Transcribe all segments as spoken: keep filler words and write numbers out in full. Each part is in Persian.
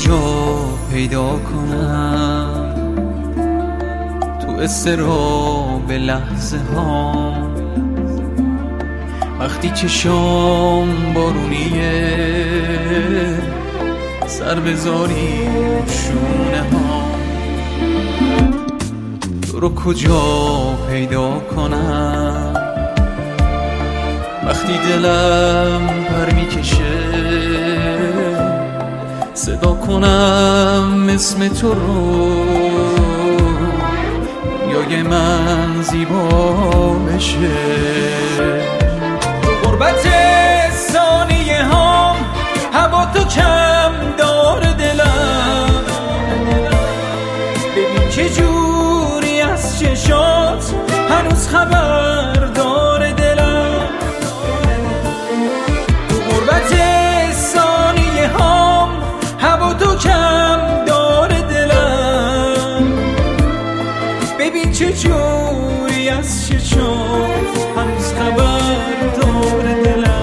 کجا پیدا کنم تو اضطراب لحظه ها، وقتی چشام بارونیه سر بذاری شونه ها. تو رو کجا پیدا کنم وقتی دلم پر میکشه صدا کنم اسم تو رو، دنیای من زیبا بشه. تو غربت ثانیه هام هوا تو کم داره دلم، ببین چه جوری از چشات هنوز خبر داره دلم. تو غربت ثانیه هام هوا تو کم داره دلم، ببین چه جوری از چشات هنوز خبر داره دلم.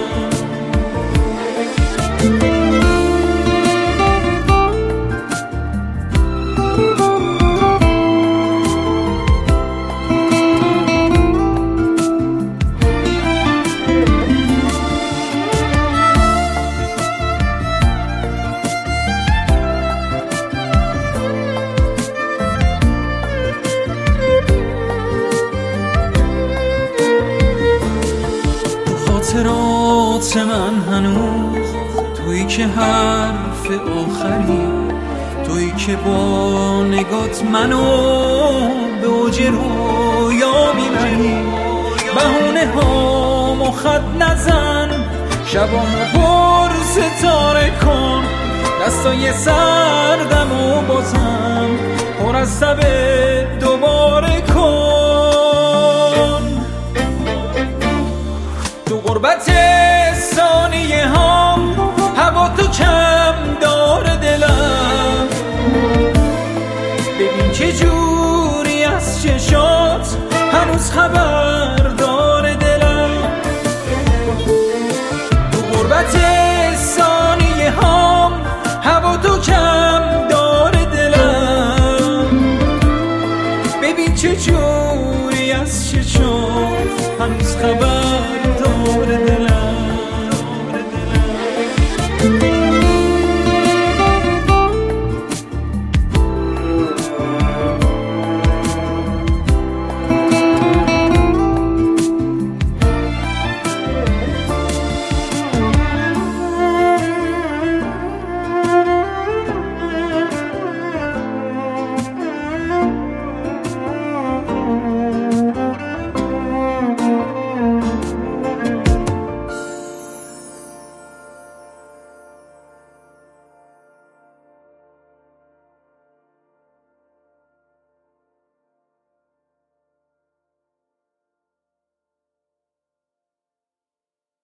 خاطرات من هنوز تویی که حرف آخری، تویی که با نگات منو به اوج رویا میبری. بهونه هامو خط نزن، شبامو پر ستاره کن، دستای سردمو بازم پر از تب دوباره کن. تو غربت ثانیه هام هوا تو کم داره دلم، ببین چه جوری از چشات هنوز خبر داره دلم. تو غربت ثانیه هام هوا تو کم داره دلم، ببین چه جوری از چشات هنوز خبر